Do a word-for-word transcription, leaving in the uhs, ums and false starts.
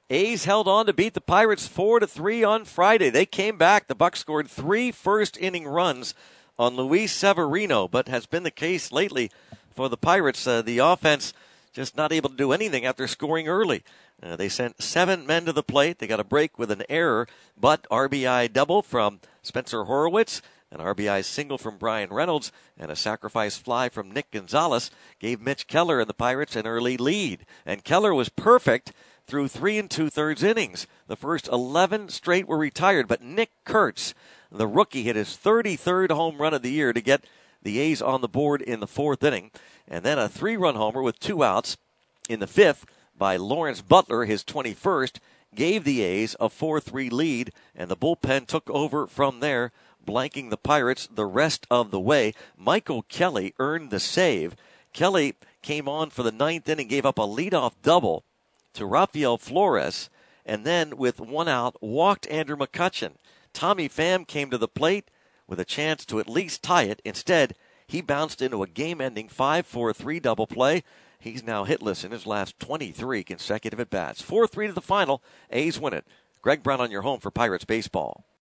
A's held on to beat the Pirates four to three on Friday. They came back. The Bucs scored three first-inning runs on Luis Severino, but has been the case lately for the Pirates. Uh, the offense just not able to do anything after scoring early. Uh, they sent seven men to the plate. They got a break with an error, but R B I double from Spencer Horowitz, an R B I single from Brian Reynolds, and a sacrifice fly from Nick Gonzalez gave Mitch Keller and the Pirates an early lead. And Keller was perfect through three and two-thirds innings. The first eleven straight were retired, but Nick Kurtz, the rookie, hit his thirty-third home run of the year to get the A's on the board in the fourth inning. And then a three-run homer with two outs in the fifth by Lawrence Butler, his twenty-first, gave the A's a four three lead, and the bullpen took over from there, blanking the Pirates the rest of the way. Michael Kelly earned the save. Kelly came on for the ninth inning, gave up a leadoff double to Rafael Flores, and then with one out, walked Andrew McCutchen. Tommy Pham came to the plate with a chance to at least tie it. Instead, he bounced into a game-ending five four three double play. He's now hitless in his last twenty-three consecutive at-bats. four three to the final. A's win it. Greg Brown on your home for Pirates Baseball.